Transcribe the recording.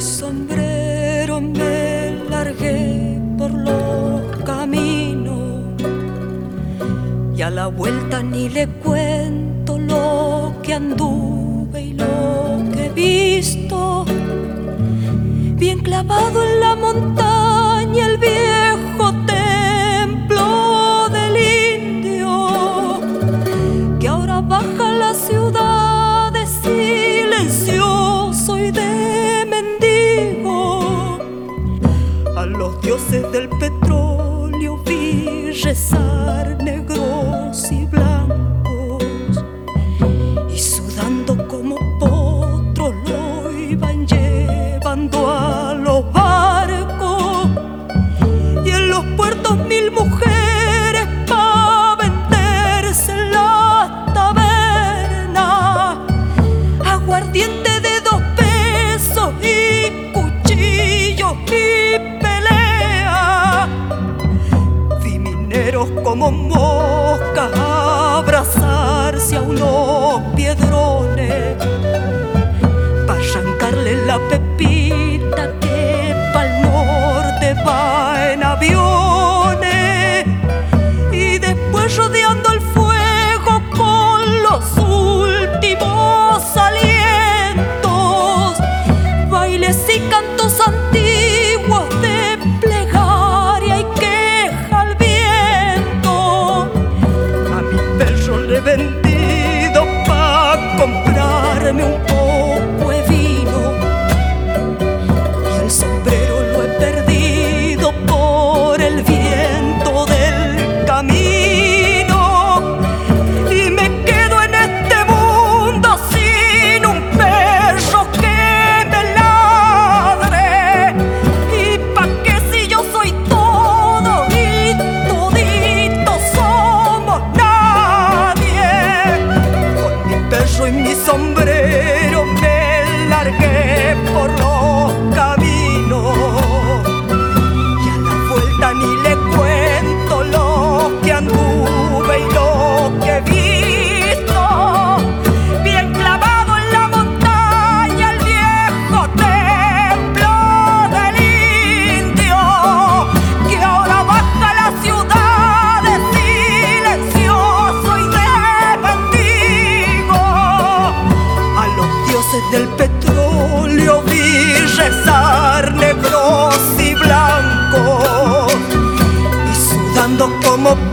sombrero me largué por los caminos y a la vuelta ni le cuento lo que anduve y lo que he visto. Bien clavado en la montaña el viejo templo del indio, que ahora baja a la ciudad de silencioso y de mendigo. A los dioses del petróleo vi rezar negros y blancos, y sudando como potros lo iban llevando a los barcos. Y en los puertos 1000 mujeres pa' venderse en las tabernas, aguardiente de 2 pesos y cuchillos y pelea. Vi mineros como moscas abrazarse a unos piedrones pa' arrancarle la pepita que pa'l norte va en aviones. Y después rodeando el fuego con los últimos alientos, bailes y cantos antiguos de plegaria y queja al viento. A mi perro le he vendido pa' comprarme un poco de vino, y el sombrero lo he perdido por el viento del camino. Y me quedo en este mundo sin un perro que me ladre. ¿Y pa' qué si yo soy todo y todito somos nadie? Con mi perro y mi sombrero me largué por los caminos, y a la vuelta ni le cuento lo que anduve y lo que he visto. Bien clavado en la montaña el viejo templo del indio, que ahora baja a la ciudad de silencioso y de mendigo. A los dioses del petróleo vi rezar negros y blancos, y sudando como